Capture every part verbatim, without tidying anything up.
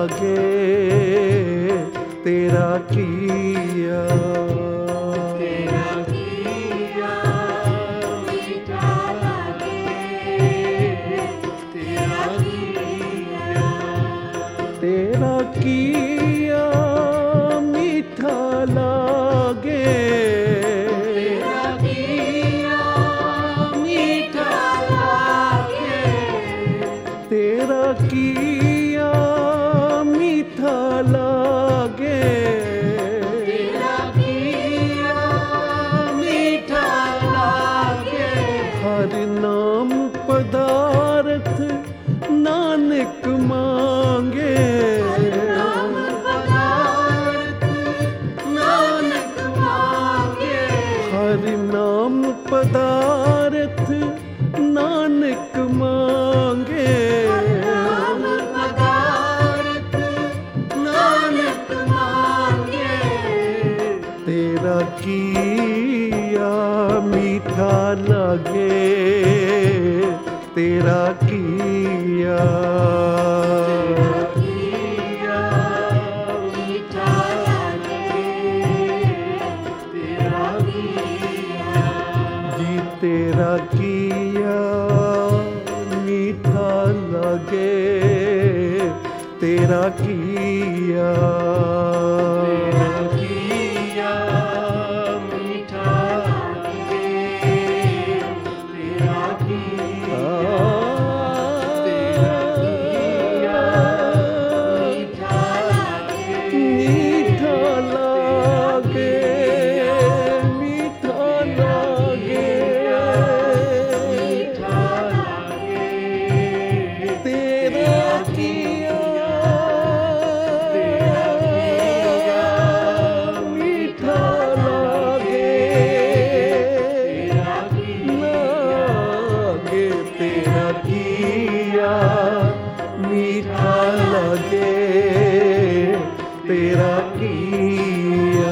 लगे तेरा किया। तेरा किया मीठा लगे, तेरा किया। तेरा किया मीठा लगे, तेरा किया मीठा लगे, तेरा किया मीठा लगे। तेरा किया मीठा लगे। हर नाम पदार्थ नानक मांगे, नाम पदार्थ नानक मांगे, हर नाम पदार्थ नानक मांगे। नाम पदार्थ नानक मांगे। तेरा किया मीठा लगे, तेरा किया। किया मीठा लगे, तेरा किया। जी तेरा किया मीठा लगे, तेरा किया। तेरा किया मीठा लगे, तेरा किया। तेरा किया मीठा लगे, मीठा लगे, मीठा लगे, मीठा लगे। तेरा किया मीठा लगे, लगे तेरा किया मीठा लगे, तेरा किया।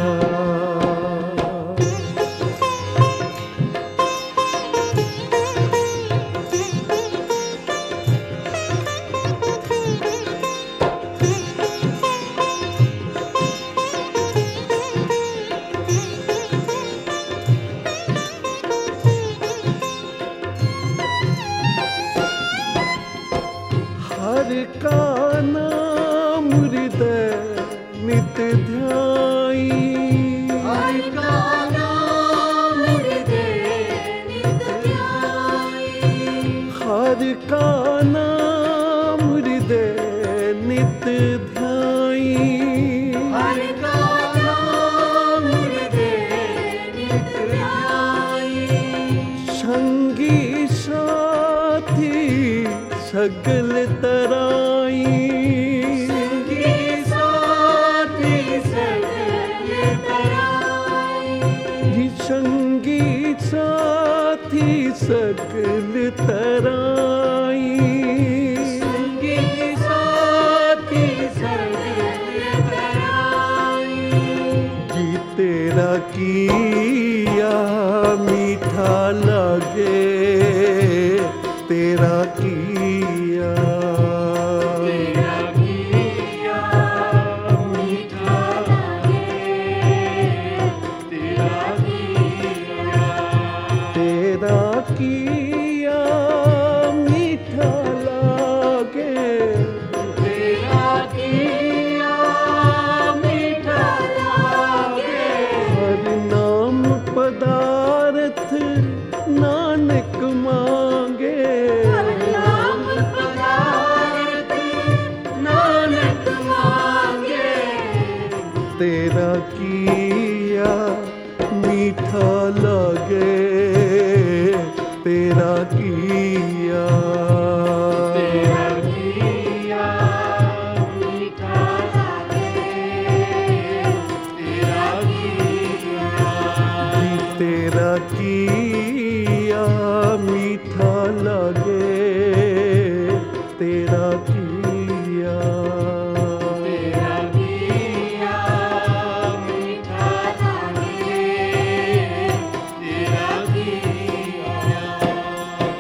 हर का नाम हृदय नित ध्याई, हर का नाम हृदय नित ध्याई, हर का नाम हृदय नित ध्याई। हर का नाम हृदय नित ध्याई। संगी साथी सगल तराई, संगी साथी सगल तराई। जी संगी साथी सगल तराई। संगी साथी सगल तराई। जी तेरा किया मीठा लगे, तेरा किया। तेरा किया मीठा लगे, तेरा किया। तेरा किया मीठा लगे, तेरा किया मीठा लगे। हर नाम पदार्थ नानक मांगे। नाम पदार्थ नानक मांगे। तेरा किया मीठा लगे, तेरा किया। तेरा किया मीठा लगे, तेरा किया। जी तेरा किया मीठा लगे, तेरा किया। तेरा किया मीठा लगे, तेरा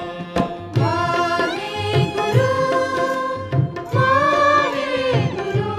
किया।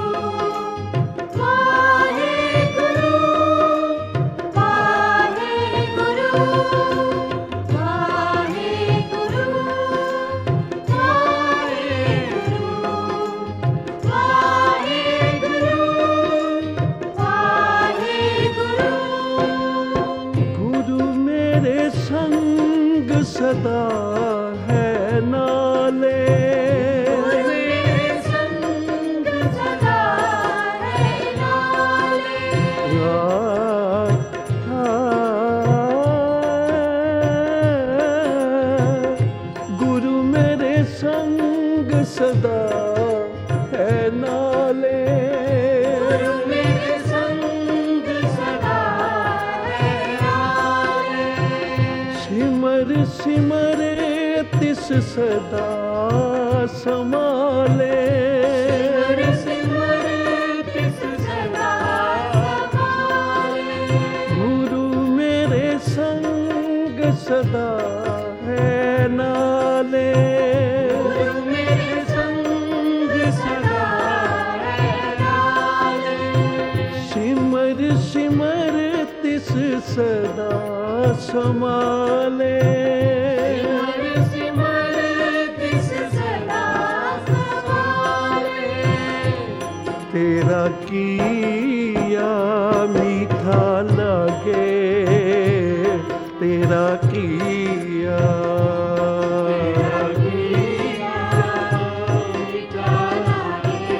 ਸਦਾ ਹੈ ਨਾਲੇ। ਗੁਰੂ ਮੇਰੇ ਸੰਗ ਸਦਾ ਹੈ ਨਾਲੇ। ਸਿਮਰ ਸਿਮਰੇ ਤਿਸ ਸਦਾ ਸੰਭਾਲੇ। ਸਿਮਰ ਸਿਮਰ ਤਿਸ ਸਦਾ ਸੰਭਾਲੇ। ਗੁਰੂ ਮੇਰੇ ਸੰਗ ਸਦਾ ਹੈ ਨਾਲੇ। ਗੁਰੂ ਮੇਰੇ ਸੰਗ ਸਦਾ ਹੈ ਨਾਲੇ। ਸਿਮਰ ਸਿਮਰ ਤਿਸ ਸਦਾ ਸੰਭਾਲੇ। ਸਿਮਰ ਸਿਮਰ ਤਿਸ ਸਦਾ ਸੰਭਾਲੇ। ਤੇਰਾ ਕੀਆ ਮੀਠਾ ਲਾਗੇ, ਤੇਰਾ ਕੀਆ। ਤੇਰਾ ਕੀਆ ਮੀਠਾ ਲਾਗੇ,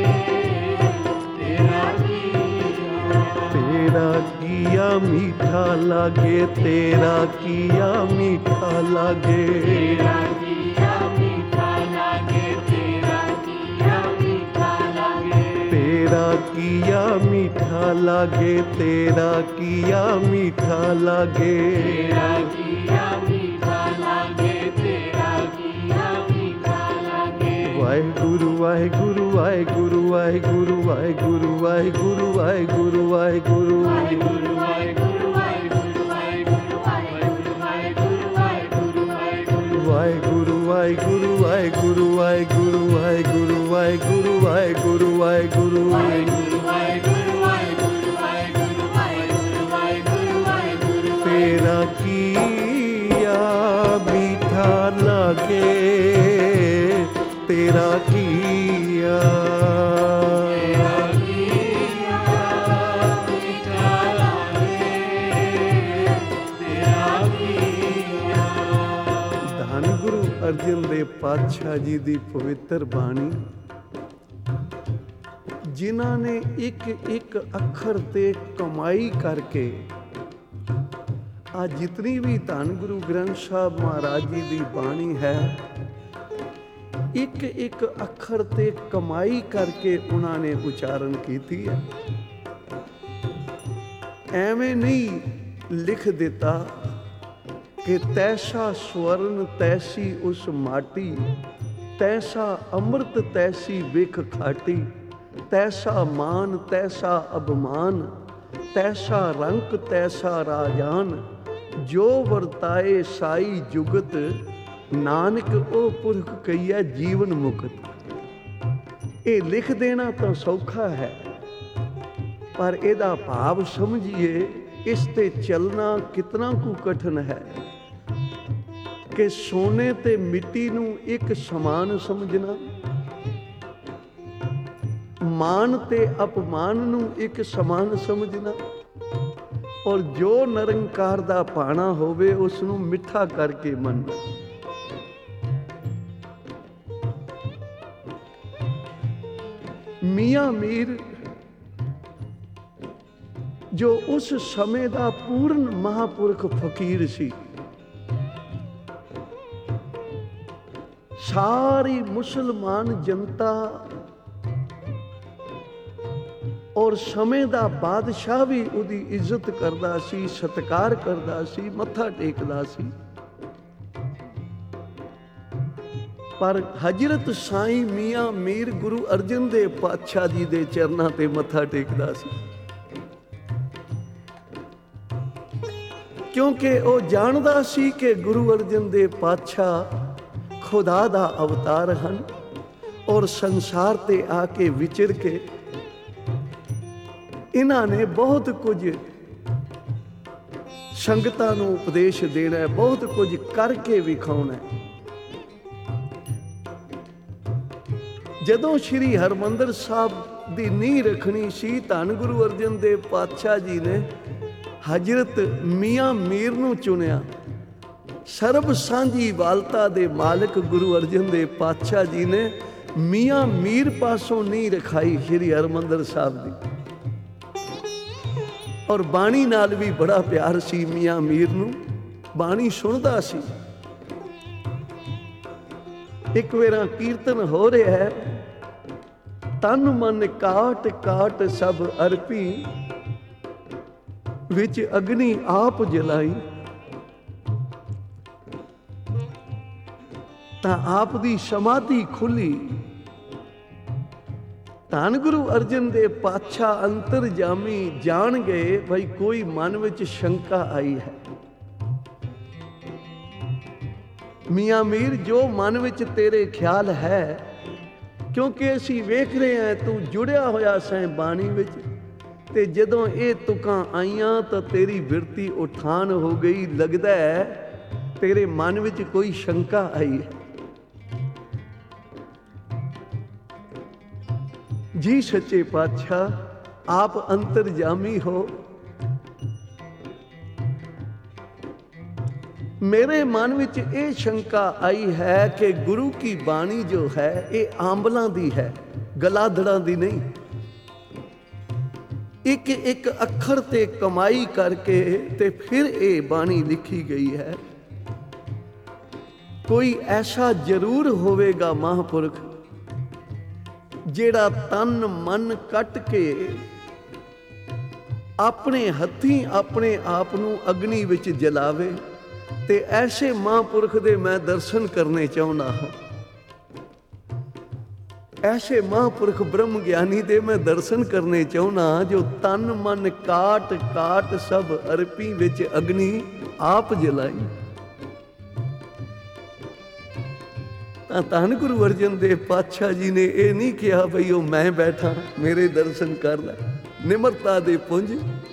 ਤੇਰਾ ਕੀਆ। ਤੇਰਾ ਕੀਆ ਮੀਠਾ ਲਾਗੇ, ਤੇਰਾ ਕੀਆ ਮੀਠਾ ਲਾਗੇ। ਤੇਰਾ ਕੀਆ ਮੀਠਾ ਲਾਗੇ, ਤੇਰਾ ਕੀਆ ਮੀਠਾ ਲਾਗੇ। ਤੇਰਾ ਕੀਆ ਮੀਠਾ ਲਾਗੇ, ਤੇਰਾ ਕੀਆ ਮੀਠਾ ਲਾਗੇ। ਤੇਰਾ ਕੀਆ ਮੀਠਾ ਲਾਗੇ, ਤੇਰਾ ਕੀਆ ਮੀਠਾ ਲਾਗੇ। ਵਾਹਿਗੁਰੂ ਵਾਹਿਗੁਰੂ ਵਾਹਿਗੁਰੂ ਵਾਹਿਗੁਰੂ ਵਾਹਿਗੁਰੂ ਵਾਹਿਗੁਰੂ ਵਾਹਿਗੁਰੂ ਵਾਹਿਗੁਰੂ। ਵਾਹਿਗੁਰੂ ਵਾਹਿਗੁਰੂ ਵਾਹਿਗੁਰੂ ਵਾਹਿਗੁਰੂ ਵਾਹਿਗੁਰੂ ਵਾਹਿਗੁਰੂ ਵਾਹਿਗੁਰੂ ਵਾਹਿਗੁਰੂ। ਵਾਹਿਗੁਰੂ ਵਾਹਿਗੁਰੂ ਵਾਹਿਗੁਰੂ ਵਾਹਿਗੁਰੂ ਵਾਹਿਗੁਰੂ ਵਾਹਿਗੁਰੂ ਵਾਹਿਗੁਰੂ ਵਾਹਿਗੁਰੂ। ਵਾਹਿਗੁਰੂ ਵਾਹਿਗੁਰੂ ਵਾਹਿਗੁਰੂ ਵਾਹਿਗੁਰੂ ਵਾਹਿਗੁਰੂ ਵਾਹਿਗੁਰੂ ਵਾਹਿਗੁਰੂ। ਤੇਰਾ ਕੀਆ ਮੀਠਾ ਲਾਗੇ, ਤੇਰਾ ਕੀਆ। ਤੇਰਾ ਕੀਆ ਮੀਠਾ ਲਾਗੇ, ਤੇਰਾ ਕੀਆ। ਧੰਨ ਗੁਰੂ ਅਰਜਨ ਦੇਵ ਪਾਤਸ਼ਾਹ ਜੀ ਦੀ ਪਵਿੱਤਰ ਬਾਣੀ, ਜਿਨ੍ਹਾਂ ਨੇ ਇੱਕ ਇੱਕ ਅੱਖਰ ਤੇ ਕਮਾਈ ਕਰਕੇ ਆ ਜਿਤਨੀ ਵੀ ਧੰਨ ਗੁਰੂ ਗ੍ਰੰਥ ਸਾਹਿਬ ਮਹਾਰਾਜ ਜੀ ਦੀ ਬਾਣੀ ਹੈ, ਇੱਕ ਇੱਕ ਅੱਖਰ ਤੇ ਕਮਾਈ ਕਰਕੇ ਉਹਨਾਂ ਨੇ ਉਚਾਰਨ ਕੀਤੀ ਹੈ। ਐਵੇਂ ਨਹੀਂ ਲਿਖ ਦਿੱਤਾ ਕਿ ਤੈਸਾ ਸਵਰਨ ਤੈਸੀ ਉਸ ਮਾਟੀ, ਤੈਸਾ ਅੰਮ੍ਰਿਤ ਤੈਸੀ ਵਿਖ ਖਾਟੀ, ਤੈਸਾ ਮਾਨ ਤੈਸਾ ਅਭਿਮਾਨ, ਤੈਸਾ ਰੰਕ ਤੈਸਾ ਰਾਜਾਨ, ਜੋ ਵਰਤਾਏ ਸਾਈ ਜੁਗਤ, ਨਾਨਕ ਉਹ ਪੁਰਖ ਕਈਆ ਜੀਵਨ ਮੁਕਤ। ਇਹ ਲਿਖ ਦੇਣਾ ਤਾਂ ਸੌਖਾ ਹੈ, ਪਰ ਇਹਦਾ ਭਾਵ ਸਮਝੀਏ, ਇਸ ਤੇ ਚੱਲਣਾ ਕਿਤਨਾ ਕੁ ਕਠਿਨ ਹੈ ਕਿ ਸੋਨੇ ਤੇ ਮਿੱਟੀ ਨੂੰ ਇੱਕ ਸਮਾਨ ਸਮਝਣਾ, ਮਾਨ ਤੇ ਅਪਮਾਨ ਨੂੰ ਇੱਕ ਸਮਾਨ ਸਮਝਣਾ, ਔਰ ਜੋ ਨਿਰੰਕਾਰ ਦਾ ਭਾਣਾ ਹੋਵੇ ਉਸ ਨੂੰ ਮਿੱਠਾ ਕਰਕੇ ਮੰਨਣਾ। ਮੀਆਂ ਮੀਰ ਜੋ ਉਸ ਸਮੇਂ ਦਾ ਪੂਰਨ ਮਹਾਪੁਰਖ ਫਕੀਰ ਸੀ, ਸਾਰੀ ਮੁਸਲਮਾਨ ਜਨਤਾ ਔਰ ਸਮੇਂ ਦਾ ਬਾਦਸ਼ਾਹ ਵੀ ਉਹਦੀ ਇੱਜ਼ਤ ਕਰਦਾ ਸੀ, ਸਤਿਕਾਰ ਕਰਦਾ ਸੀ, ਮੱਥਾ ਟੇਕਦਾ ਸੀ। ਪਰ ਹਜ਼ਰਤ ਸਾਈਂ ਮੀਆਂ ਮੀਰ ਗੁਰੂ ਅਰਜਨ ਦੇਵ ਪਾਤਸ਼ਾਹ ਜੀ ਦੇ ਚਰਨਾਂ ਤੇ ਮੱਥਾ ਟੇਕਦਾ ਸੀ, ਕਿਉਂਕਿ ਉਹ ਜਾਣਦਾ ਸੀ ਕਿ ਗੁਰੂ ਅਰਜਨ ਦੇਵ ਪਾਤਸ਼ਾਹ ਖੁਦਾ ਦਾ ਅਵਤਾਰ ਹਨ ਔਰ ਸੰਸਾਰ ਤੇ ਆ ਕੇ ਵਿਚਰ ਕੇ ਇਹਨਾਂ ਨੇ ਬਹੁਤ ਕੁਝ ਸੰਗਤਾਂ ਨੂੰ ਉਪਦੇਸ਼ ਦੇਣਾ ਹੈ, ਬਹੁਤ ਕੁਝ ਕਰਕੇ ਵਿਖਾਉਣਾ ਹੈ। ਜਦੋਂ ਸ਼੍ਰੀ ਹਰਿਮੰਦਰ ਸਾਹਿਬ ਦੀ ਨੀਂਹ ਰੱਖਣੀ ਸੀ, ਧੰਨ ਗੁਰੂ ਅਰਜਨ ਦੇਵ ਪਾਤਸ਼ਾਹ ਜੀ ਨੇ ਹਜ਼ਰਤ ਮੀਆਂ ਮੀਰ ਨੂੰ ਚੁਣਿਆ। ਸਰਬ ਸਾਂਝੀ ਵਾਲਤਾ ਦੇ ਮਾਲਕ ਗੁਰੂ ਅਰਜਨ ਦੇਵ ਪਾਤਸ਼ਾਹ ਜੀ ਨੇ ਮੀਆਂ ਮੀਰ ਪਾਸੋਂ ਨੀਂਹ ਰਖਾਈ ਸ਼੍ਰੀ ਹਰਿਮੰਦਰ ਸਾਹਿਬ ਦੀ, ਔਰ ਬਾਣੀ ਨਾਲ ਵੀ ਬੜਾ ਪਿਆਰ ਸੀ ਮੀਆਂ ਮੀਰ ਨੂੰ, ਬਾਣੀ ਸੁਣਦਾ ਸੀ। ਇੱਕ ਵੇਰਾ ਕੀਰਤਨ ਹੋ ਰਿਹਾ ਹੈ, ਤਨ ਮਨ ਕਾਟ ਕਾਟ ਸਭ ਅਰਪੀ, ਵਿੱਚ ਅਗਨੀ ਆਪ ਜਲਾਈ। ਤਾਂ ਆਪ ਦੀ ਸਮਾਧੀ ਖੁੱਲੀ। ਧੰਨ ਗੁਰੂ ਅਰਜਨ ਦੇਵ ਪਾਤਸ਼ਾਹ ਅੰਤਰਜਾਮੀ ਜਾਣ ਗਏ ਬਈ ਕੋਈ ਮਨ ਵਿੱਚ ਸ਼ੰਕਾ ਆਈ ਹੈ। ਮੀਆਂ ਮੀਰ, ਜੋ ਮਨ ਵਿੱਚ ਤੇਰੇ ਖਿਆਲ ਹੈ, ਕਿਉਂਕਿ ਅਸੀਂ ਵੇਖ ਰਹੇ ਹਾਂ ਤੂੰ ਜੁੜਿਆ ਹੋਇਆ ਸੈਂ ਬਾਣੀ ਵਿੱਚ, ਤੇ ਜਦੋਂ ਇਹ ਤੁਕਾਂ ਆਈਆਂ ਤਾਂ ਤੇਰੀ ਬਿਰਤੀ ਉਠਾਨ ਹੋ ਗਈ। ਲੱਗਦਾ ਹੈ ਤੇਰੇ ਮਨ ਵਿੱਚ ਕੋਈ ਸ਼ੰਕਾ ਆਈ ਹੈ। ਜੀ ਸੱਚੇ ਪਾਤਸ਼ਾਹ, ਆਪ ਅੰਤਰਜਾਮੀ ਹੋ। ਮੇਰੇ ਮਨ ਵਿੱਚ ਇਹ ਸ਼ੰਕਾ ਆਈ ਹੈ ਕਿ ਗੁਰੂ ਕੀ ਬਾਣੀ ਜੋ ਹੈ ਇਹ ਆਂਬਲਾਂ ਦੀ ਹੈ, ਗਲਾਧੜਾਂ ਦੀ ਨਹੀਂ। ਇੱਕ ਇੱਕ ਅੱਖਰ ਤੇ ਕਮਾਈ ਕਰਕੇ ਤੇ ਫਿਰ ਇਹ ਬਾਣੀ ਲਿਖੀ ਗਈ ਹੈ। ਕੋਈ ਐਸਾ ਜ਼ਰੂਰ ਹੋਵੇਗਾ ਮਹਾਂਪੁਰਖ ਜਿਹੜਾ ਤਨ ਮਨ ਕੱਟ ਕੇ ਆਪਣੇ ਹੱਥੀਂ ਆਪਣੇ ਆਪ ਨੂੰ ਅਗਨੀ ਵਿੱਚ ਜਲਾਵੇ। ਤੇ ਐਸੇ ਮਹਾਂਪੁਰਖ ਦੇ ਮੈਂ ਦਰਸ਼ਨ ਕਰਨੇ ਚਾਹੁੰਦਾ ਹਾਂ। ਐਸੇ ਮਹਾਂਪੁਰਖ ਬ੍ਰਹਮ ਗਿਆਨੀ ਦੇ ਮੈਂ ਦਰਸ਼ਨ ਕਰਨੇ ਚਾਹੁੰਦਾ, ਜੋ ਤਨ ਮਨ ਕਾਟ ਕਾਟ ਸਭ ਅਰਪੀ, ਵਿੱਚ ਅਗਨੀ ਆਪ ਜਲਾਈ। ਤਾਂ ਧੰਨ ਗੁਰੂ ਅਰਜਨ ਦੇਵ ਪਾਤਸ਼ਾਹ ਜੀ ਨੇ ਇਹ ਨਹੀਂ ਕਿਹਾ ਬਈ ਉਹ ਮੈਂ ਬੈਠਾ ਮੇਰੇ ਦਰਸ਼ਨ ਕਰ ਲੈ। ਨਿਮਰਤਾ ਦੇ ਪੁੰਜ,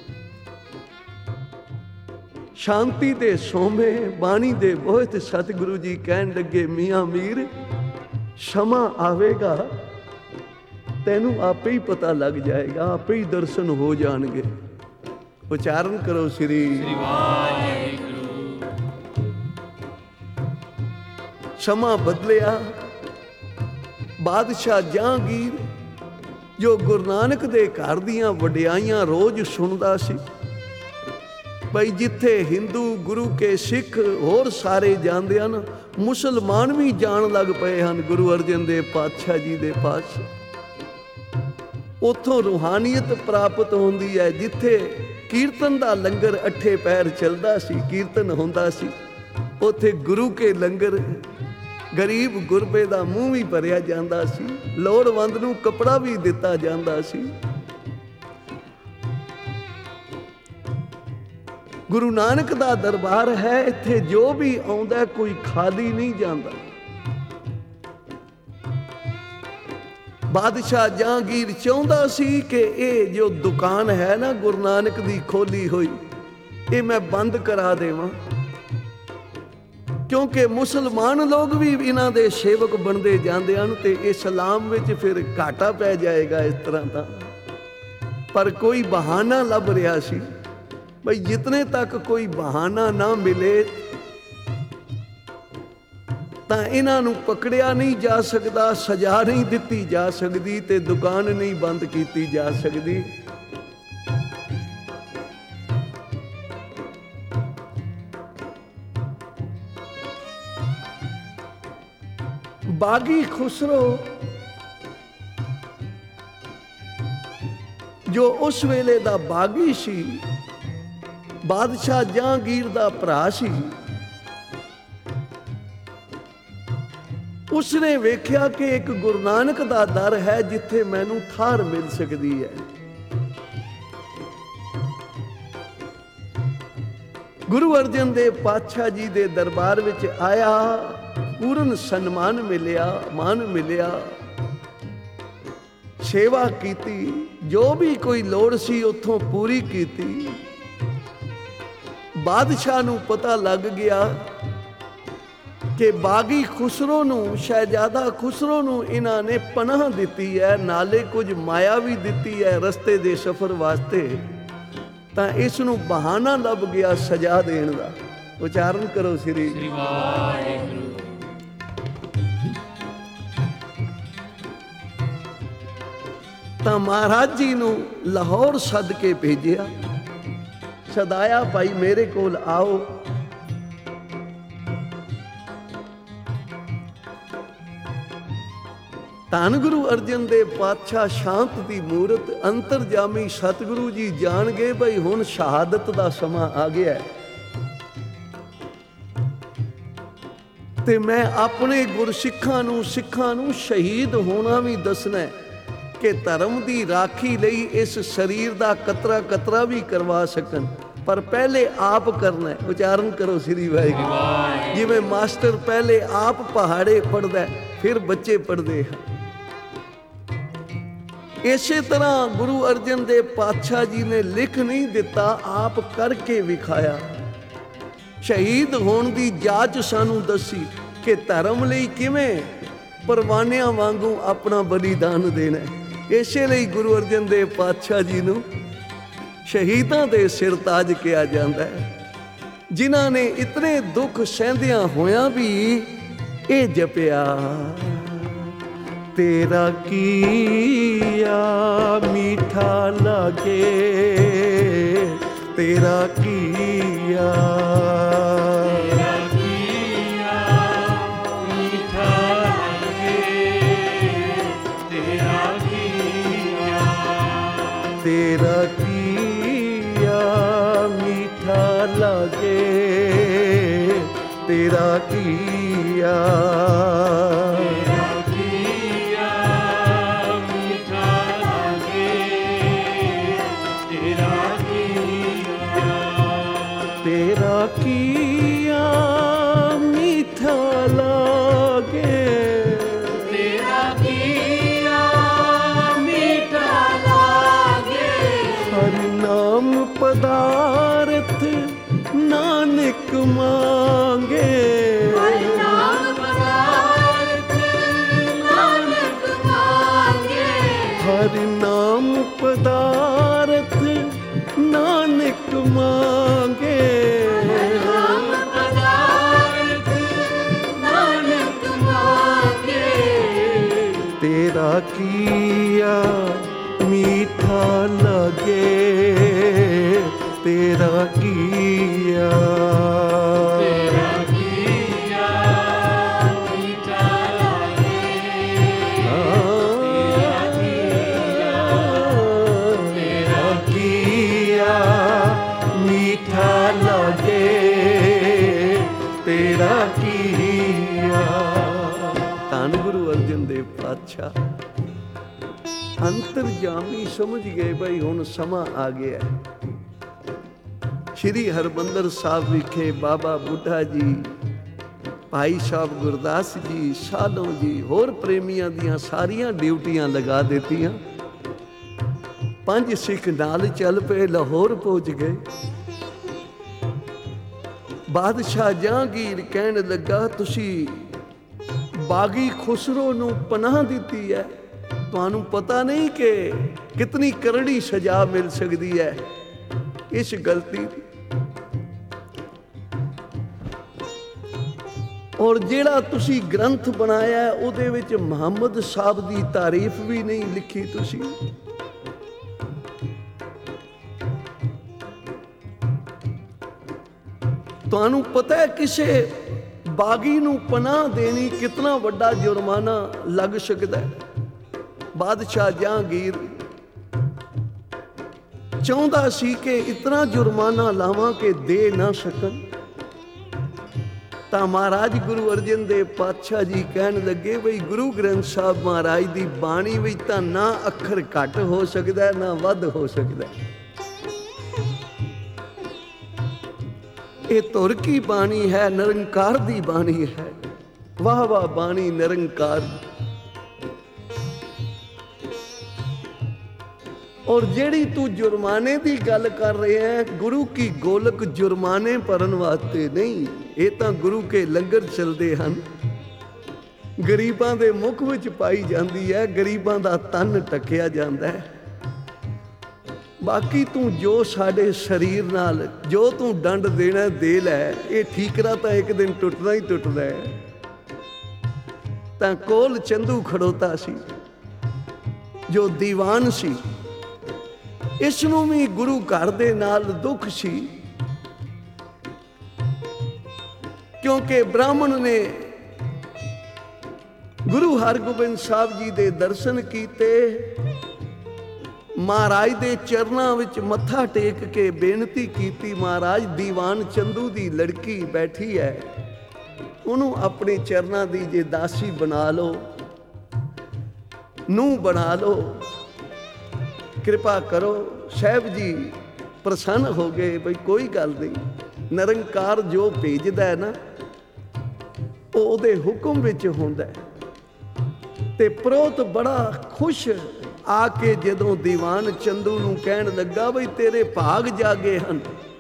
ਸ਼ਾਂਤੀ ਦੇ ਸੋਮੇ, ਬਾਣੀ ਦੇ ਬੋਹਿਤ ਸਤਿਗੁਰੂ ਜੀ ਕਹਿਣ ਲੱਗੇ, ਮੀਆਂ ਮੀਰ ਸਮਾਂ ਆਵੇਗਾ, ਤੈਨੂੰ ਆਪੇ ਹੀ ਪਤਾ ਲੱਗ ਜਾਏਗਾ, ਆਪੇ ਹੀ ਦਰਸ਼ਨ ਹੋ ਜਾਣਗੇ। ਉਚਾਰਨ ਕਰੋ ਸ੍ਰੀ ਵਾਹਿਗੁਰੂ। ਸਮਾਂ ਬਦਲਿਆ। ਬਾਦਸ਼ਾਹ ਜਹਾਂਗੀਰ, ਜੋ ਗੁਰੂ ਨਾਨਕ ਦੇ ਘਰ ਦੀਆਂ ਵਡਿਆਈਆਂ ਰੋਜ਼ ਸੁਣਦਾ ਸੀ, ਬਈ ਜਿੱਥੇ ਹਿੰਦੂ, ਗੁਰੂ ਕੇ ਸਿੱਖ ਹੋਰ ਸਾਰੇ ਜਾਂਦੇ ਹਨ, ਮੁਸਲਮਾਨ ਵੀ ਜਾਣ ਲੱਗ ਪਏ ਹਨ ਗੁਰੂ ਅਰਜਨ ਦੇਵ ਪਾਤਸ਼ਾਹ ਜੀ ਦੇ ਪਾਸ। ਉੱਥੋਂ ਰੂਹਾਨੀਅਤ ਪ੍ਰਾਪਤ ਹੁੰਦੀ ਹੈ। ਜਿੱਥੇ ਕੀਰਤਨ ਦਾ ਲੰਗਰ ਅੱਠੇ ਪੈਰ ਚੱਲਦਾ ਸੀ, ਕੀਰਤਨ ਹੁੰਦਾ ਸੀ, ਉੱਥੇ ਗੁਰੂ ਕੇ ਲੰਗਰ ਗਰੀਬ ਗੁਰਬੇ ਦਾ ਮੂੰਹ ਵੀ ਭਰਿਆ ਜਾਂਦਾ ਸੀ, ਲੋੜਵੰਦ ਨੂੰ ਕੱਪੜਾ ਵੀ ਦਿੱਤਾ ਜਾਂਦਾ ਸੀ। ਗੁਰੂ ਨਾਨਕ ਦਾ ਦਰਬਾਰ ਹੈ, ਇੱਥੇ ਜੋ ਵੀ ਆਉਂਦਾ ਕੋਈ ਖਾਲੀ ਨਹੀਂ ਜਾਂਦਾ। ਬਾਦਸ਼ਾਹ ਜਹਾਂਗੀਰ ਚਾਹੁੰਦਾ ਸੀ ਕਿ ਇਹ ਜੋ ਦੁਕਾਨ ਹੈ ਨਾ ਗੁਰੂ ਨਾਨਕ ਦੀ ਖੋਲੀ ਹੋਈ, ਇਹ ਮੈਂ ਬੰਦ ਕਰਾ ਦੇਵਾਂ, ਕਿਉਂਕਿ ਮੁਸਲਮਾਨ ਲੋਕ ਵੀ ਇਹਨਾਂ ਦੇ ਸੇਵਕ ਬਣਦੇ ਜਾਂਦੇ ਹਨ ਤੇ ਇਸਲਾਮ ਵਿੱਚ ਫਿਰ ਘਾਟਾ ਪੈ ਜਾਏਗਾ ਇਸ ਤਰ੍ਹਾਂ ਦਾ। ਪਰ ਕੋਈ ਬਹਾਨਾ ਲੱਭ ਰਿਹਾ ਸੀ ਬਈ ਜਿਤਨੇ ਤੱਕ ਕੋਈ ਬਹਾਨਾ ਨਾ ਮਿਲੇ ਤਾਂ ਇਹਨਾਂ ਨੂੰ ਪਕੜਿਆ ਨਹੀਂ ਜਾ ਸਕਦਾ, ਸਜ਼ਾ ਨਹੀਂ ਦਿੱਤੀ ਜਾ ਸਕਦੀ ਤੇ ਦੁਕਾਨ ਨਹੀਂ ਬੰਦ ਕੀਤੀ ਜਾ ਸਕਦੀ। ਬਾਗੀ ਖੁਸਰੋ, ਜੋ ਉਸ ਵੇਲੇ ਦਾ ਬਾਗੀ ਸੀ, ਬਾਦਸ਼ਾਹ ਜਹਾਂਗੀਰ ਦਾ ਭਰਾ ਸੀ, ਉਸਨੇ ਵੇਖਿਆ ਕਿ ਇੱਕ ਗੁਰੂ ਨਾਨਕ ਦਾ ਦਰ ਹੈ ਜਿੱਥੇ ਮੈਨੂੰ ਠਾਰ ਮਿਲ ਸਕਦੀ ਹੈ। ਗੁਰੂ ਅਰਜਨ ਦੇਵ ਪਾਤਸ਼ਾਹ ਜੀ ਦੇ ਦਰਬਾਰ ਵਿੱਚ ਆਇਆ, ਪੂਰਨ ਸਨਮਾਨ ਮਿਲਿਆ, ਮਾਨ ਮਿਲਿਆ, ਸੇਵਾ ਕੀਤੀ, ਜੋ ਵੀ ਕੋਈ ਲੋੜ ਸੀ ਉੱਥੋਂ ਪੂਰੀ ਕੀਤੀ। ਬਾਦਸ਼ਾਹ ਨੂੰ ਪਤਾ ਲੱਗ ਗਿਆ ਕਿ ਬਾਗੀ ਖੁਸਰੋ ਨੂੰ, ਸ਼ਹਿਜ਼ਾਦਾ ਖੁਸਰੋ ਨੂੰ ਇਹਨਾਂ ਨੇ ਪਨਾਹ ਦਿੱਤੀ ਹੈ, ਨਾਲੇ ਕੁਝ ਮਾਇਆ ਵੀ ਦਿੱਤੀ ਹੈ ਰਸਤੇ ਦੇ ਸਫ਼ਰ ਵਾਸਤੇ। ਤਾਂ ਇਸ ਨੂੰ ਬਹਾਨਾ ਲੱਭ ਗਿਆ ਸਜ਼ਾ ਦੇਣ ਦਾ। ਉਚਾਰਨ ਕਰੋ ਸ੍ਰੀ ਵਾਹਿਗੁਰੂ। ਤਾਂ ਮਹਾਰਾਜ ਜੀ ਨੂੰ ਲਾਹੌਰ ਸੱਦ ਕੇ ਭੇਜਿਆ, ਸਦਾਇਆ, ਭਾਈ ਮੇਰੇ ਕੋਲ ਆਓ। ਧੰਨ ਗੁਰੂ ਅਰਜਨ ਦੇਵ ਪਾਤਸ਼ਾਹ ਸ਼ਾਂਤ ਦੀ ਮੂਰਤ ਅੰਤਰਜਾਮੀ ਸਤਿਗੁਰੂ ਜੀ ਜਾਣ ਗਏ ਬਈ ਹੁਣ ਸ਼ਹਾਦਤ ਦਾ ਸਮਾਂ ਆ ਗਿਆ ਤੇ ਮੈਂ ਆਪਣੇ ਗੁਰਸਿੱਖਾਂ ਨੂੰ ਸਿੱਖਾਂ ਨੂੰ ਸ਼ਹੀਦ ਹੋਣਾ ਵੀ ਦੱਸਣਾ ਹੈ ਕਿ ਧਰਮ ਦੀ ਰਾਖੀ ਲਈ ਇਸ ਸਰੀਰ ਦਾ ਕਤਰਾ ਕਤਰਾ ਵੀ ਕਰਵਾ ਸਕਣ, ਪਰ ਪਹਿਲੇ ਆਪ ਕਰਨਾ ਹੈ। ਉਚਾਰਨ ਕਰੋ ਸ੍ਰੀ ਵਾਹਿਗੁਰੂ। ਜਿਵੇਂ ਮਾਸਟਰ ਪਹਿਲੇ ਆਪ ਪਹਾੜੇ ਪੜ੍ਹਦਾ ਫਿਰ ਬੱਚੇ ਪੜ੍ਹਦੇ ਹਨ, ਇਸੇ ਤਰ੍ਹਾਂ ਗੁਰੂ ਅਰਜਨ ਦੇਵ ਪਾਤਸ਼ਾਹ ਜੀ ਨੇ ਲਿਖ ਨਹੀਂ ਦਿੱਤਾ, ਆਪ ਕਰਕੇ ਵਿਖਾਇਆ। ਸ਼ਹੀਦ ਹੋਣ ਦੀ ਜਾਚ ਸਾਨੂੰ ਦੱਸੀ ਕਿ ਧਰਮ ਲਈ ਕਿਵੇਂ ਪਰਵਾਨਿਆਂ ਵਾਂਗੂ ਆਪਣਾ ਬਲੀਦਾਨ ਦੇਣਾ। ਇਸੇ ਲਈ ਗੁਰੂ ਅਰਜਨ ਦੇਵ ਪਾਤਸ਼ਾਹ ਜੀ ਨੂੰ ਸ਼ਹੀਦਾਂ ਦੇ ਸਿਰ ਤਾਜ ਕਿਹਾ ਜਾਂਦਾ ਹੈ, ਜਿਨ੍ਹਾਂ ਨੇ ਇਤਨੇ ਦੁੱਖ ਸਹਿੰਦਿਆਂ ਹੋਇਆਂ ਵੀ ਇਹ ਜਪਿਆ। ਤੇਰਾ ਕੀਆ ਮੀਠਾ ਲਾਗੇ, ਤੇਰਾ ਕੀਆ तेरा किया मीठा लगे, तेरा किया तेरा किया मीठा लगे, तेरा किया मीठा लगे। हर नाम पदार्थ नानक मांगे, हर नाम पदार्थ नानक मांगे, हर नाम पदार्थ नानक मांगे, हर नाम पदार्थ नानक मांगे। तेरा किया मीठा लगे, तेरा किया तेरा किया मीठा लगे, तेरा किया मीठा लगे, तेरा किया। ਧੰਨ ਗੁਰੂ ਅਰਜਨ ਦੇਵ ਪਾਤਸ਼ਾਹ ਅੰਤਰਜਾਮੀ ਸਮਝ ਗਏ ਬਈ ਹੁਣ ਸਮਾਂ ਆ ਗਿਆ। ਸ਼੍ਰੀ ਹਰਿਮੰਦਰ ਸਾਹਿਬ ਵਿਖੇ ਬਾਬਾ ਬੁੱਢਾ ਜੀ, ਭਾਈ ਸਾਹਿਬ ਗੁਰਦਾਸ ਜੀ, ਸਾਧੂ ਜੀ, ਹੋਰ ਪ੍ਰੇਮੀਆਂ ਦੀਆਂ ਸਾਰੀਆਂ ਡਿਊਟੀਆਂ ਲਗਾ ਦਿੱਤੀਆਂ। ਪੰਜ ਸਿੱਖ ਨਾਲ ਚੱਲ ਪਏ, ਲਾਹੌਰ ਪਹੁੰਚ ਗਏ। ਬਾਦਸ਼ਾਹ ਜਹਾਂਗੀਰ ਕਹਿਣ ਲੱਗਾ, ਤੁਸੀਂ ਬਾਗੀ ਖੁਸਰੋ ਨੂੰ ਪਨਾਹ ਦਿੱਤੀ ਹੈ, ਤੁਹਾਨੂੰ ਪਤਾ ਨਹੀਂ ਕਿ ਕਿਤਨੀ ਕਰੜੀ ਸਜ਼ਾ ਮਿਲ ਸਕਦੀ ਹੈ ਇਸ ਗਲਤੀ ਦੀ। ਔਰ ਜਿਹੜਾ ਤੁਸੀਂ ਗ੍ਰੰਥ ਬਣਾਇਆ ਉਹਦੇ ਵਿੱਚ ਮੁਹੰਮਦ ਸਾਹਿਬ ਦੀ ਤਾਰੀਫ ਵੀ ਨਹੀਂ ਲਿਖੀ ਤੁਸੀਂ। ਤੁਹਾਨੂੰ ਪਤਾ ਹੈ ਕਿਸੇ ਬਾਗੀ ਨੂੰ ਪਨਾਹ ਦੇਣੀ ਕਿਤਨਾ ਵੱਡਾ ਜੁਰਮਾਨਾ ਲੱਗ ਸਕਦਾ ਹੈ। ਬਾਦਸ਼ਾਹ ਜਹਾਂਗੀਰ ਚਾਹੁੰਦਾ ਸੀ ਕਿ ਇਤਨਾ ਜੁਰਮਾਨਾ ਲਾਵਾਂ ਕਿ ਦੇ ਨਾ ਸਕਣ, ਤਾਂ ਮਹਾਰਾਜ ਗੁਰੂ ਅਰਜਨ ਦੇਵ ਪਾਤਸ਼ਾਹ ਜੀ ਕਹਿਣ ਲੱਗੇ, ਬਈ ਗੁਰੂ ਗ੍ਰੰਥ ਸਾਹਿਬ ਮਹਾਰਾਜ ਦੀ ਬਾਣੀ ਵਿੱਚ ਤਾਂ ਨਾ ਅੱਖਰ ਘੱਟ ਹੋ ਸਕਦਾ ਨਾ ਵੱਧ ਹੋ ਸਕਦਾ। ਇਹ ਧੁਰ ਕੀ ਬਾਣੀ ਹੈ, ਨਿਰੰਕਾਰ ਦੀ ਬਾਣੀ ਹੈ। ਵਾਹ ਵਾਹ ਬਾਣੀ ਨਿਰੰਕਾਰ। ਔਰ ਜਿਹੜੀ ਤੂੰ ਜੁਰਮਾਨੇ ਦੀ ਗੱਲ ਕਰ ਰਿਹਾ ਹੈ, ਗੁਰੂ ਕੀ ਗੋਲਕ ਜੁਰਮਾਨੇ ਭਰਨ ਵਾਸਤੇ ਨਹੀਂ, ਇਹ ਤਾਂ ਗੁਰੂ ਕੇ ਲੰਗਰ ਚੱਲਦੇ ਹਨ, ਗਰੀਬਾਂ ਦੇ ਮੁਖ ਵਿੱਚ ਪਾਈ ਜਾਂਦੀ ਹੈ, ਗਰੀਬਾਂ ਦਾ ਤਨ ਟਕਿਆ ਜਾਂਦਾ ਹੈ। ਬਾਕੀ ਤੂੰ ਜੋ ਸਾਡੇ ਸਰੀਰ ਨਾਲ ਜੋ ਤੂੰ ਦੰਡ ਦੇਣਾ ਦੇ ਲੈ, ਇਹ ਠੀਕਰਾ ਤਾਂ ਇੱਕ ਦਿਨ ਟੁੱਟਣਾ ਹੀ ਟੁੱਟਦਾ ਹੈ। ਤਾਂ ਕੋਲ ਚੰਦੂ ਖੜੋਤਾ ਸੀ ਜੋ ਦੀਵਾਨ ਸੀ, ਇਸ ਨੂੰ ਵੀ ਗੁਰੂ ਘਰ ਦੇ ਨਾਲ ਦੁੱਖ ਸੀ, ਕਿਉਂਕਿ ਬ੍ਰਾਹਮਣ ਨੇ ਗੁਰੂ ਹਰਗੋਬਿੰਦ ਸਾਹਿਬ ਜੀ ਦੇ ਦਰਸ਼ਨ ਕੀਤੇ, ਮਹਾਰਾਜ ਦੇ ਚਰਨਾਂ ਵਿੱਚ ਮੱਥਾ ਟੇਕ ਕੇ ਬੇਨਤੀ ਕੀਤੀ, ਮਹਾਰਾਜ ਦੀਵਾਨ ਚੰਦੂ ਦੀ ਲੜਕੀ ਬੈਠੀ ਹੈ, ਉਹਨੂੰ ਆਪਣੇ ਚਰਨਾਂ ਦੀ ਜੇ ਦਾਸੀ ਬਣਾ ਲਓ, ਨੂੰਹ ਬਣਾ ਲਓ, ਕਿਰਪਾ ਕਰੋ। ਸਾਹਿਬ ਜੀ ਪ੍ਰਸੰਨ ਹੋ ਗਏ, ਬਈ ਕੋਈ ਗੱਲ ਨਹੀਂ, ਨਿਰੰਕਾਰ ਜੋ ਭੇਜਦਾ ਹੈ ਨਾ ਉਹ ਉਹਦੇ ਹੁਕਮ ਵਿੱਚ ਹੁੰਦਾ ਹੈ। ਤੇ ਪ੍ਰੋਤ ਬੜਾ ਖੁਸ਼ ਆ ਕੇ ਜਦੋਂ ਦੀਵਾਨ ਚੰਦੂ ਨੂੰ ਕਹਿਣ ਲੱਗਾ, ਬਈ ਤੇਰੇ ਭਾਗ ਜਾਗੇ ਹਨ,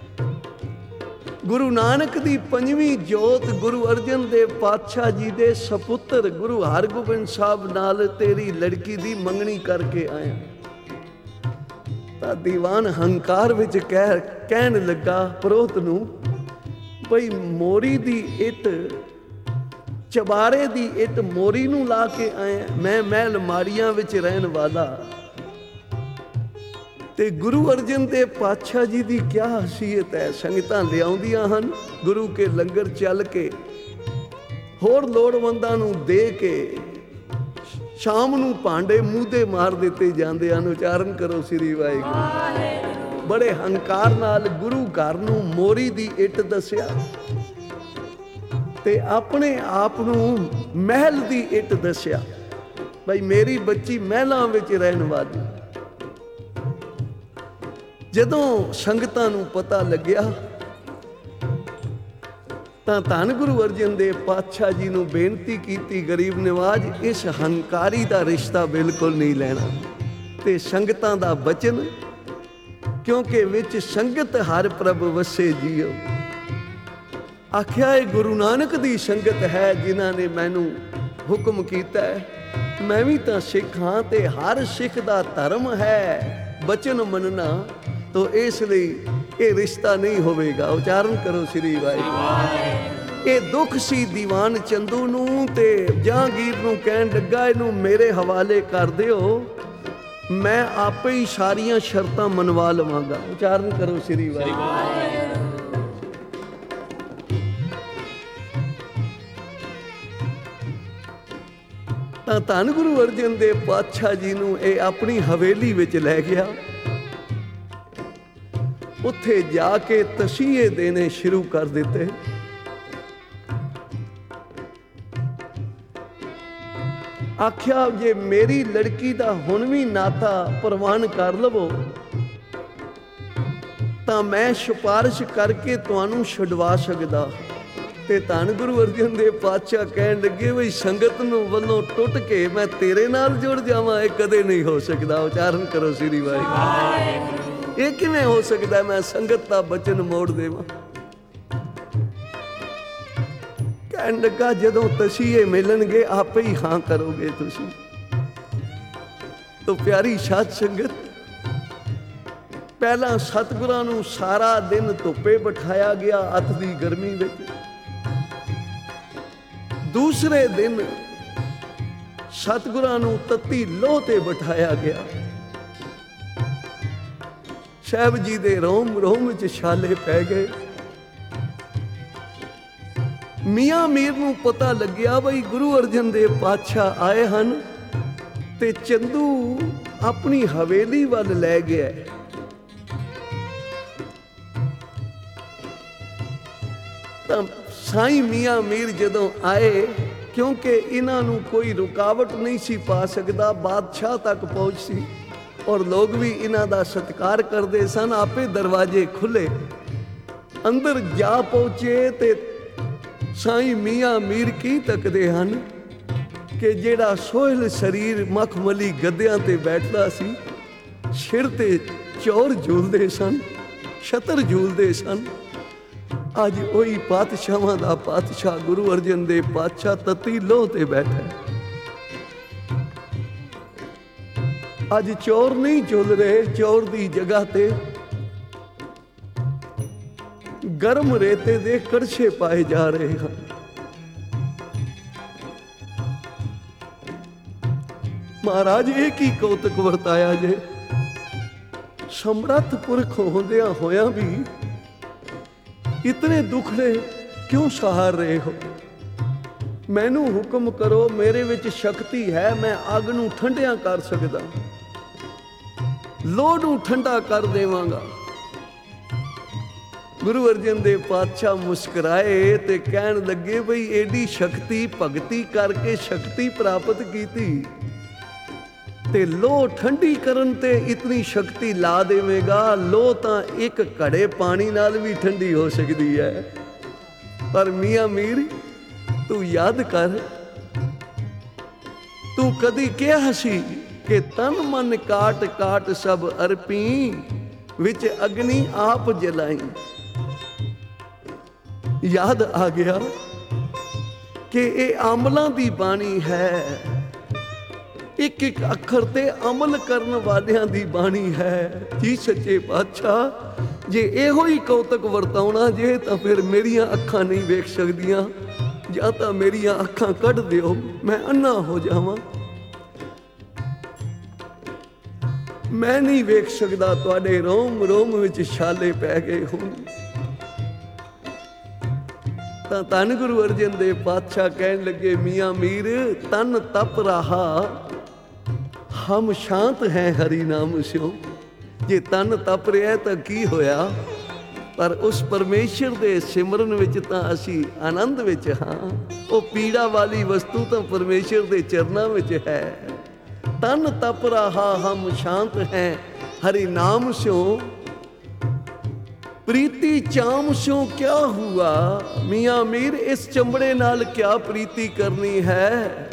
ਗੁਰੂ ਨਾਨਕ ਦੀ ਪੰਜਵੀਂ ਜੋਤ ਗੁਰੂ ਅਰਜਨ ਦੇਵ ਪਾਤਸ਼ਾਹ ਜੀ ਦੇ ਸਪੁੱਤਰ ਗੁਰੂ ਹਰਗੋਬਿੰਦ ਸਾਹਿਬ ਨਾਲ ਤੇਰੀ ਲੜਕੀ ਦੀ ਮੰਗਣੀ ਕਰਕੇ ਆਇਆ। ਤਾਂ ਦੀਵਾਨ ਹੰਕਾਰ ਵਿੱਚ ਕਹਿ ਕਹਿਣ ਲੱਗਾ ਪ੍ਰੋਤ ਨੂੰ, ਬਈ ਮੋਰੀ ਦੀ ਇੱਟ, ਚਬਾਰੇ ਦੀ ਇੱਟ ਮੋਰੀ ਨੂੰ ਲਾ ਕੇ ਆਇਆ, ਮੈਂ ਮਹਿਲ ਮਾੜੀਆਂ ਵਿੱਚ ਰਹਿਣ ਵਾਲਾ। ਤੇ ਗੁਰੂ ਅਰਜਨ ਦੇਵ ਪਾਤਸ਼ਾਹ ਜੀ ਦੀ ਕਿਆ ਹਸੀਅਤ ਹੈ, ਸੰਗਤਾਂ ਲਿਆਉਂਦੀਆਂ ਹਨ, ਗੁਰੂ ਕੇ ਲੰਗਰ ਚੱਲ ਕੇ ਹੋਰ ਲੋੜਵੰਦਾਂ ਨੂੰ ਦੇ ਕੇ ਸ਼ਾਮ ਨੂੰ ਭਾਂਡੇ ਮੂੰਹ ਤੇ ਮਾਰ ਦਿੱਤੇ ਜਾਂਦੇ ਹਨ। ਉਚਾਰਨ ਕਰੋ ਸ੍ਰੀ ਵਾਹਿਗੁਰੂ। ਬੜੇ ਹੰਕਾਰ ਨਾਲ ਗੁਰੂ ਘਰ ਨੂੰ ਮੋਰੀ ਦੀ ਇੱਟ ਦੱਸਿਆ ਤੇ ਆਪਣੇ ਆਪ ਨੂੰ ਮਹਿਲ ਦੀ ਇੱਟ ਦੱਸਿਆ, ਬਈ ਮੇਰੀ ਬੱਚੀ ਮਹਿਲਾਂ ਵਿੱਚ ਰਹਿਣ ਵਾਲੀ। ਜਦੋਂ ਸੰਗਤਾਂ ਨੂੰ ਪਤਾ ਲੱਗਿਆ ਤਾਂ ਧੰਨ ਗੁਰੂ ਅਰਜਨ ਦੇਵ ਪਾਤਸ਼ਾਹ ਜੀ ਨੂੰ ਬੇਨਤੀ ਕੀਤੀ, ਗਰੀਬ ਨਿਵਾਜ ਇਸ ਹੰਕਾਰੀ ਦਾ ਰਿਸ਼ਤਾ ਬਿਲਕੁਲ ਨਹੀਂ ਲੈਣਾ। ਤੇ ਸੰਗਤਾਂ ਦਾ ਬਚਨ, ਕਿਉਂਕਿ ਵਿੱਚ ਸੰਗਤ ਹਰ ਪ੍ਰਭ ਵਸੇ ਜੀਓ। ਆਖਿਆ ਇਹ ਗੁਰੂ ਨਾਨਕ ਦੀ ਸੰਗਤ ਹੈ ਜਿਨ੍ਹਾਂ ਨੇ ਮੈਨੂੰ ਹੁਕਮ ਕੀਤਾ ਹੈ, ਮੈਂ ਵੀ ਤਾਂ ਸਿੱਖ ਹਾਂ ਤੇ ਹਰ ਸਿੱਖ ਦਾ ਧਰਮ ਹੈ ਬਚਨ ਮੰਨਣਾ, ਤੋ ਇਸ ਲਈ ਇਹ ਰਿਸ਼ਤਾ ਨਹੀਂ ਹੋਵੇਗਾ। ਉਚਾਰਨ ਕਰੋ ਸ੍ਰੀ ਵਾਹਿਗੁਰੂ। ਇਹ ਦੁੱਖ ਸੀ ਦੀਵਾਨ ਚੰਦੂ ਨੂੰ ਤੇ ਜਹਾਂਗੀਰ ਨੂੰ ਕਹਿਣ ਲੱਗਾ, ਇਹਨੂੰ ਮੇਰੇ ਹਵਾਲੇ ਕਰ ਦਿਓ, ਮੈਂ ਆਪੇ ਹੀ ਸਾਰੀਆਂ ਸ਼ਰਤਾਂ ਮਨਵਾ ਲਵਾਂਗਾ। ਉਚਾਰਨ ਕਰੋ ਸ੍ਰੀ ਵਾਹਿਗੁਰੂ। ਤਾਂ ਧੰਨ ਗੁਰੂ ਅਰਜਨ ਦੇਵ ਪਾਤਸ਼ਾਹ ਜੀ ਨੂੰ ਇਹ ਆਪਣੀ ਹਵੇਲੀ ਵਿੱਚ ਲੈ ਗਿਆ। ਉੱਥੇ ਜਾ ਕੇ ਤਸੀਹੇ ਦੇਣੇ ਸ਼ੁਰੂ ਕਰ ਦਿੱਤੇ। ਆਖਿਆ ਜੇ ਮੇਰੀ ਲੜਕੀ ਦਾ ਹੁਣ ਵੀ ਨਾਤਾ ਪ੍ਰਵਾਨ ਕਰ ਲਵੋ ਤਾਂ ਮੈਂ ਸਿਫਾਰਿਸ਼ ਕਰਕੇ ਤੁਹਾਨੂੰ ਛੁਡਵਾ ਸਕਦਾ। ਤੇ ਧੰਨ ਗੁਰੂ ਅਰਜਨ ਦੇਵ ਪਾਤਸ਼ਾਹ ਕਹਿਣ ਲੱਗੇ, ਵੀ ਸੰਗਤ ਨੂੰ ਵੱਲੋਂ ਟੁੱਟ ਕੇ ਮੈਂ ਤੇਰੇ ਨਾਲ ਜੁੜ ਜਾਵਾਂ, ਇਹ ਕਦੇ ਨਹੀਂ ਹੋ ਸਕਦਾ। ਉਚਾਰਨ ਕਰੋ ਸ੍ਰੀ ਵਾਹਿਗੁਰੂ। ਇਹ ਕਿਵੇਂ ਹੋ ਸਕਦਾ ਮੈਂ ਸੰਗਤ ਦਾ ਬਚਨ ਮੋੜ ਦੇਵਾਂ। ਕਹਿਣ ਲੱਗਾ, ਜਦੋਂ ਤਸੀਹੇ ਮਿਲਣਗੇ ਆਪੇ ਹੀ ਹਾਂ ਕਰੋਗੇ ਤੁਸੀਂ। ਤੋ ਪਿਆਰੀ ਸਾਧ ਸੰਗਤ, ਪਹਿਲਾਂ ਸਤਿਗੁਰਾਂ ਨੂੰ ਸਾਰਾ ਦਿਨ ਧੁੱਪੇ ਬਿਠਾਇਆ ਗਿਆ ਅੱਤ ਦੀ ਗਰਮੀ ਵਿੱਚ। ਦੂਸਰੇ ਦਿਨ ਸਤਿਗੁਰਾਂ ਨੂੰ ਤੱਤੀ ਲੋਹ ਤੇ ਬਿਠਾਇਆ ਗਿਆ। ਸਾਹਿਬ ਜੀ ਦੇ ਰੋਮ ਰੋਮ ਵਿੱਚ ਛਾਲੇ ਪੈ ਗਏ। ਮੀਆਂ ਮੀਰ ਨੂੰ ਪਤਾ ਲੱਗਿਆ ਬਈ ਗੁਰੂ ਅਰਜਨ ਦੇਵ ਪਾਤਸ਼ਾਹ ਆਏ ਹਨ ਤੇ ਚੰਦੂ ਆਪਣੀ ਹਵੇਲੀ ਵੱਲ ਲੈ ਗਿਆ। ਤਾਂ ਸਾਈਂ ਮੀਆਂ ਮੀਰ ਜਦੋਂ ਆਏ, ਕਿਉਂਕਿ ਇਹਨਾਂ ਨੂੰ ਕੋਈ ਰੁਕਾਵਟ ਨਹੀਂ ਸੀ ਪਾ ਸਕਦਾ, ਬਾਦਸ਼ਾਹ ਤੱਕ ਪਹੁੰਚ ਸੀ ਔਰ ਲੋਕ ਵੀ ਇਹਨਾਂ ਦਾ ਸਤਿਕਾਰ ਕਰਦੇ ਸਨ। ਆਪੇ ਦਰਵਾਜ਼ੇ ਖੁੱਲੇ, ਅੰਦਰ ਜਾ ਪਹੁੰਚੇ ਤੇ ਸਾਈਂ ਮੀਆਂ ਮੀਰ ਕੀ ਤੱਕਦੇ ਹਨ ਕਿ ਜਿਹੜਾ ਸੋਹਲ ਸਰੀਰ ਮਖਮਲੀ ਗੱਦਿਆਂ ਤੇ ਬੈਠਦਾ ਸੀ, ਸਿਰ ਤੇ ਚੌਰ ਝੂਲਦੇ ਸਨ, ਛਤਰ ਝੂਲਦੇ ਸਨ। ਅੱਜ ਉਹੀ ਪਾਤਸ਼ਾਹਾਂ ਦਾ ਪਾਤਸ਼ਾਹ ਗੁਰੂ ਅਰਜਨ ਦੇਵ ਪਾਤਸ਼ਾਹ ਤਤੀ ਲੋਹ ਤੇ ਬੈਠਾ। ਅੱਜ ਚੌਰ ਨਹੀਂ ਝੁੱਲ ਰਹੇ, ਚੌਰ ਦੀ ਜਗ੍ਹਾ ਤੇ ਗਰਮ ਰੇਤੇ ਦੇ ਕੜਛੇ ਪਾਏ ਜਾ ਰਹੇ ਹਨ। ਮਹਾਰਾਜ ਇਹ ਕੀ ਕੌਤਕ ਵਰਤਾਇਆ ਜੇ, ਸਮਰੱਥ ਪੁਰਖ ਹੁੰਦਿਆਂ ਹੋਇਆਂ ਵੀ ਇਤਨੇ ਦੁੱਖੜੇ ਕਿਉਂ ਸਹਾਰ ਰਹੇ ਹੋ। ਮੈਨੂੰ ਹੁਕਮ ਕਰੋ, ਮੇਰੇ ਵਿੱਚ ਸ਼ਕਤੀ ਹੈ, ਮੈਂ ਅੱਗ ਨੂੰ ਠੰਡਿਆਂ ਕਰ ਸਕਦਾ, ਲੋਹ ਨੂੰ ਠੰਡਾ ਕਰ ਦੇਵਾਂਗਾ। ਗੁਰੂ ਅਰਜਨ ਦੇਵ ਪਾਤਸ਼ਾਹ ਮੁਸਕਰਾਏ ਤੇ ਕਹਿਣ ਲੱਗੇ, ਬਈ ਏਡੀ ਸ਼ਕਤੀ, ਭਗਤੀ ਕਰਕੇ ਸ਼ਕਤੀ ਪ੍ਰਾਪਤ ਕੀਤੀ ਤੇ ਲੋਹ ਠੰਡੀ ਕਰਨ ਤੇ ਇਤਨੀ ਸ਼ਕਤੀ ਲਾ ਦੇਵੇਗਾ। ਲੋਹ ਤਾਂ ਇੱਕ ਘੜੇ ਪਾਣੀ ਨਾਲ ਵੀ ਠੰਡੀ ਹੋ ਸਕਦੀ ਹੈ, ਪਰ ਮੀਆਂ ਮੀਰ ਤੂੰ ਯਾਦ ਕਰ, ਤੂੰ ਕਦੀ ਕਿਹਾ ਸੀ ਕਿ ਤਨ ਮਨ ਕਾਟ ਕਾਟ ਸਭ ਅਰਪੀ, ਵਿੱਚ ਅਗਨੀ ਆਪ ਜਲਾਈ। ਯਾਦ ਆ ਗਿਆ ਕਿ ਇਹ ਅਮਲਾਂ ਦੀ ਬਾਣੀ ਹੈ, ਇੱਕ ਇੱਕ ਅੱਖਰ ਤੇ ਅਮਲ ਕਰਨ ਵਾਲਿਆਂ ਦੀ ਬਾਣੀ ਹੈ। ਜੀ ਸੱਚੇ ਪਾਤਸ਼ਾਹ, ਜੇ ਇਹੋ ਹੀ ਕੌਤਕ ਵਰਤਾਉਣਾ ਜੇ ਤਾਂ ਫਿਰ ਮੇਰੀਆਂ ਅੱਖਾਂ ਨਹੀਂ ਵੇਖ ਸਕਦੀਆਂ, ਜਾਂ ਤਾਂ ਮੇਰੀਆਂ ਅੱਖਾਂ ਕੱਢ ਦਿਓ, ਮੈਂ ਅੰਨਾ ਹੋ ਜਾਵਾਂ। ਮੈਂ ਨਹੀਂ ਵੇਖ ਸਕਦਾ, ਤੁਹਾਡੇ ਰੋਮ ਰੋਮ ਵਿੱਚ ਛਾਲੇ ਪੈ ਗਏ ਹੋਣ। ਤਾਂ ਧੰਨ ਗੁਰੂ ਅਰਜਨ ਦੇਵ ਪਾਤਸ਼ਾਹ ਕਹਿਣ ਲੱਗੇ, ਮੀਆਂ ਮੀਰ ਤਨ ਤਪ ਰਹਾ, ਹਮ ਸ਼ਾਂਤ ਹੈ ਹਰੀ ਨਾਮ ਸਿਓ। ਜੇ ਤਨ ਤਪ ਰਿਹਾ ਤਾਂ ਕੀ ਹੋਇਆ, ਪਰ ਉਸ ਪਰਮੇਸ਼ਰ ਦੇ ਸਿਮਰਨ ਵਿੱਚ ਤਾਂ ਅਸੀਂ ਆਨੰਦ ਵਿੱਚ ਹਾਂ। ਉਹ ਪੀੜਾ ਵਾਲੀ ਵਸਤੂ ਤਾਂ ਪਰਮੇਸ਼ਰ ਦੇ ਚਰਨਾਂ ਵਿੱਚ ਹੈ। ਤਨ ਤਪ ਰਹਾ ਹਮ ਸ਼ਾਂਤ ਹੈ ਹਰੀ ਨਾਮ ਸਿਓ, ਪ੍ਰੀਤੀ ਚਾਮ ਸਿਓ ਕਿਆ ਹੁਆ। ਮੀਆਂ ਮੀਰ ਇਸ ਚਮੜੇ ਨਾਲ ਕਿਆ ਪ੍ਰੀਤੀ ਕਰਨੀ ਹੈ,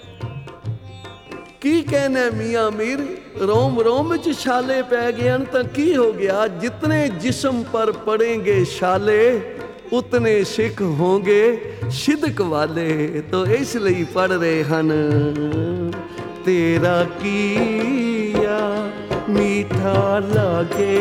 ਕੀ ਕਹਿਣਾ ਮੀਆਂ ਮੀਰ, ਰੋਮ ਰੋਮ ਵਿੱਚ ਛਾਲੇ ਪੈ ਗਏ ਹਨ ਤਾਂ ਕੀ ਹੋ ਗਿਆ। ਜਿਤਨੇ ਜਿਸਮ ਪਰ ਪੜेंगे ਛਾਲੇ, ਉਤਨੇ ਸਿੱਖ ਹੋਂਗੇ ਸਿਦਕ ਵਾਲੇ। ਤੋ ਇਸ ਲਈ ਪੜ ਰਹੇ ਹਨ, ਤੇਰਾ ਕੀਆ ਮੀਠਾ ਲਾਗੇ,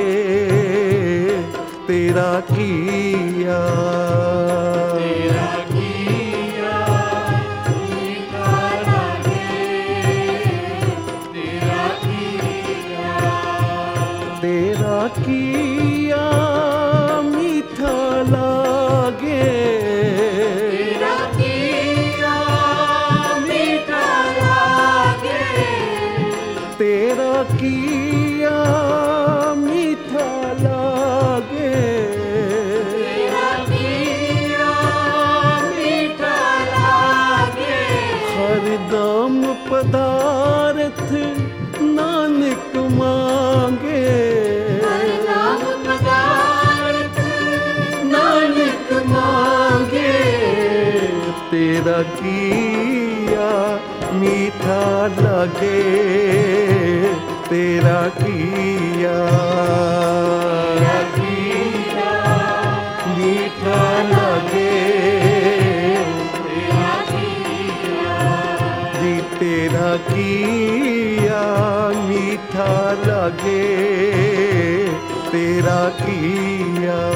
ਤੇਰਾ ਕੀਆ, ਤੇਰਾ ਕੀਆ ਮੀਠਾ ਲਾਗੇ, ਤੇਰਾ ਕੀਆ, ਤੇਰਾ ਕੀਆ ਮੀਠਾ ਲਾਗੇ, ਤੇਰਾ ਕੀਆ ਮੀਠਾ ਲਾਗੇ, ਤੇਰਾ ਕੀਆ ਮੀਠਾ ਲਾਗੇ, ਤੇਰਾ ਕੀਆ ਮੀਠਾ ਲਾਗੇ। ਹਰਦਮ ਪਦਾਰਥ ਨਾਨਕ ਮਾਂਗੇ, ਹਰਿ ਨਾਮ ਪਦਾਰਥ ਨਾਨਕ ਮਾਂਗੇ, ਤੇਰਾ ਕੀਆ ਮੀਠਾ ਲਾਗੇ, ਤੇਰਾ ਕੀਆ ਮੀਠਾ ਲਾਗੇ, ਤੇਰਾ ਕੀਆ, ਜੀ ਤੇਰਾ ਕੀਆ ਮੀਠਾ ਲਾਗੇ, ਤੇਰਾ ਕੀਆ।